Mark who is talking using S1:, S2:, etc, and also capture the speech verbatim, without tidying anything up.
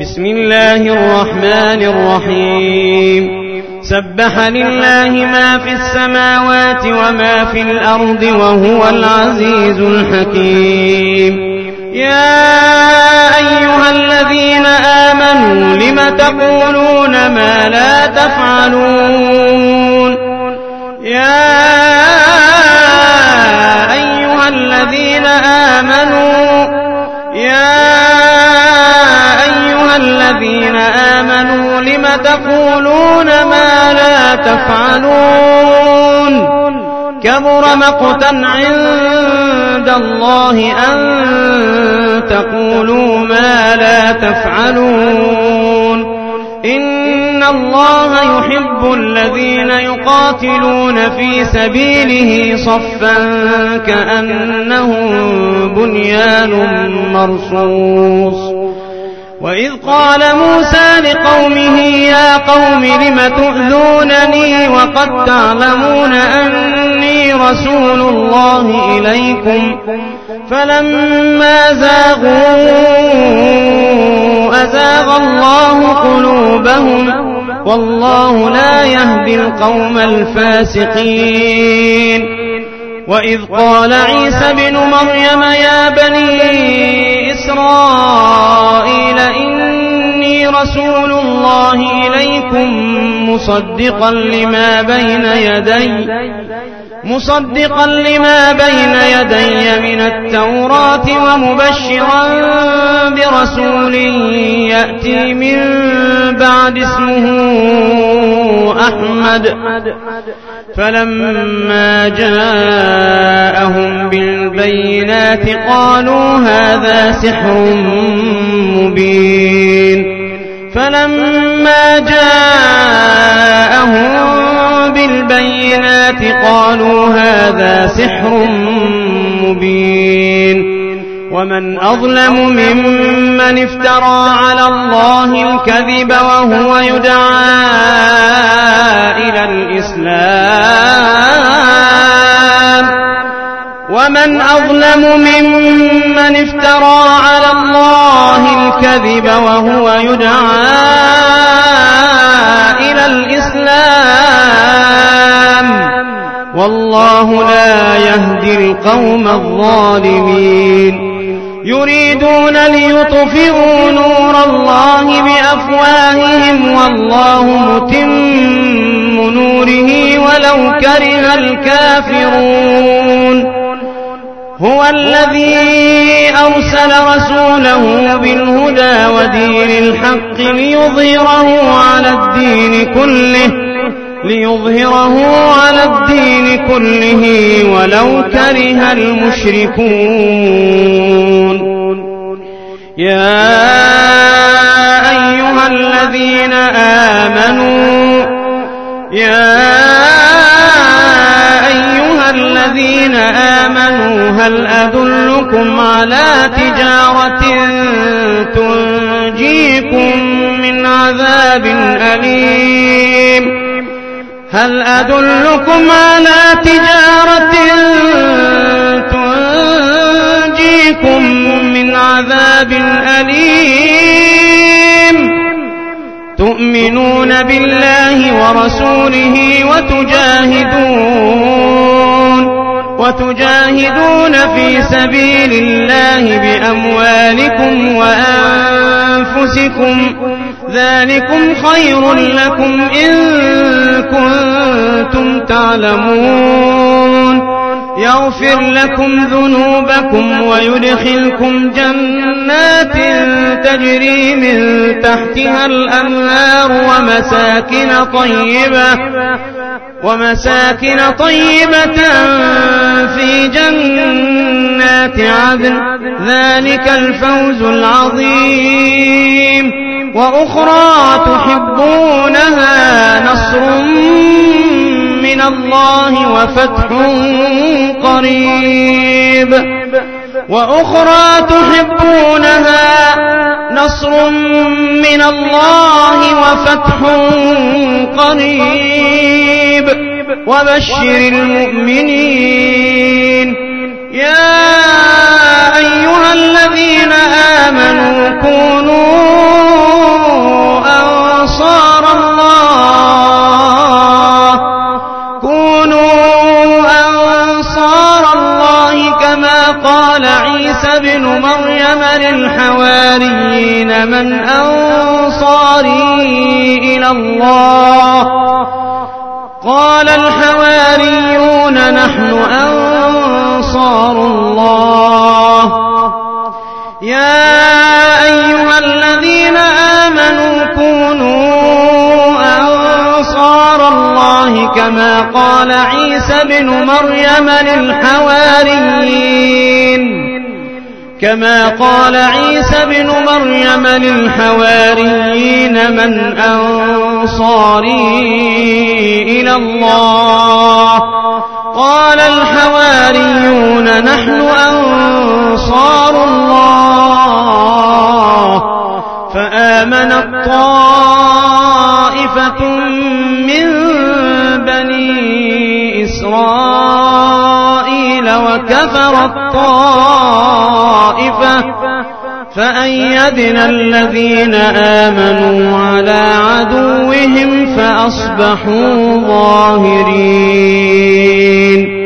S1: بسم الله الرحمن الرحيم سبح لله ما في السماوات وما في الأرض وهو العزيز الحكيم يا أيها الذين آمنوا لم تقولون ما لا تفعلون يا أيها الذين آمنوا يا أيها الذين آمنوا لم تقولون ما لا تفعلون كبر مقتا عند الله أن تقولوا ما لا تفعلون إن الله يحب الذين يقاتلون في سبيله صفا كأنهم بنيان مرصوص وإذ قال موسى لقومه يا قوم لم تؤذونني وقد تعلمون أني رسول الله إليكم فلما زاغوا أزاغ الله قلوبهم والله لا يهدي القوم الفاسقين وإذ قال عيسى بن مريم يا بني إسرائيل إني رسول الله إليكم مصدقا لما بين يدي مصدقا لما بين يدي من التوراة ومبشرا برسول يأتي من بعد اسمه أحمد فلما جاءهم بالبينات قالوا هذا سحر مبين فلما جاءهم بالبينات قالوا هذا سحر مبين ومن أظلم ممن افترى على الله الكذب وهو يدعى إلى الإسلام ومن أظلم ممن افترى على الله الكذب وهو يدعى إلى الإسلام والله لا يهدي القوم الظالمين يريدون ليطفئوا نور الله بأفواههم والله متم نوره ولو كره الكافرون هو الذي أرسل رسوله بالهدى ودين الحق ليظهره على الدين كله ليظهره على الدين كله ولو كره المشركون يا أيها الذين آمنوا يا أيها الذين آمنوا هل أدلكم على تجارة تنجيكم من عذاب أليم هل أدلكم على تجارة تنجيكم من عذاب أليم تؤمنون بالله ورسوله وتجاهدون وتجاهدون في سبيل الله بأموالكم وأنفسكم ذلكم خير لكم إن كنتم تعلمون يغفر لكم ذنوبكم ويدخلكم جنات تجري من تحتها الأنهار ومساكن طيبة ومساكن طيبة في جنات عدن ذلك الفوز العظيم وأخرى تحبونها نصر من الله وفتح قريب وأخرى تحبونها نصر من الله وفتح قريب وبشر المؤمنين يا أيها الذين آمنوا كونوا إلى الله قال الحواريون نحن أنصار الله يا أيها الذين آمنوا كونوا أنصار الله كما قال عيسى بن مريم للحواريين كما قال عيسى بن مريم للحواريين من أنصاري إلى الله قال الحواريون نحن أنصار الله فآمنت طائفة من بني إسرائيل وكفرت طائفة فأيدنا الذين آمنوا على عدوهم فأصبحوا ظاهرين